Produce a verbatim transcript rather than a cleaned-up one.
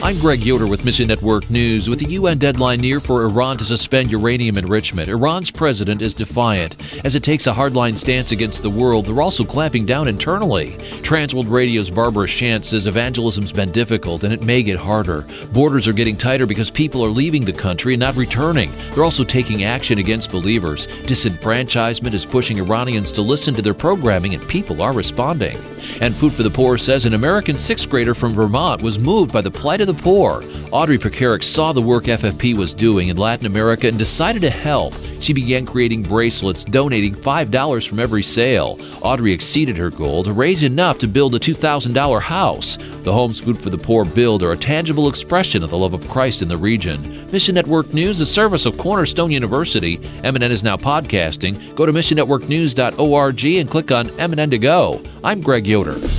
I'm Greg Yoder with Mission Network News. With the U N deadline near for Iran to suspend uranium enrichment, Iran's president is defiant. As it takes a hardline stance against the world, they're also clamping down internally. Transworld Radio's Barbara Shantz says evangelism's been difficult and it may get harder. Borders are getting tighter because people are leaving the country and not returning. They're also taking action against believers. Disenfranchisement is pushing Iranians to listen to their programming, and people are responding. And Food for the Poor says an American sixth grader from Vermont was moved by the plight of the poor. Audrey Pekarik saw the work F F P was doing in Latin America and decided to help. She began creating bracelets, donating five dollars from every sale. Audrey exceeded her goal to raise enough to build a two thousand dollars house. The homes Food for the Poor build are a tangible expression of the love of Christ in the region. Mission Network News, the service of Cornerstone University. M N N is now podcasting. Go to mission network news dot org and click on M N N to go. I'm Greg Yoder.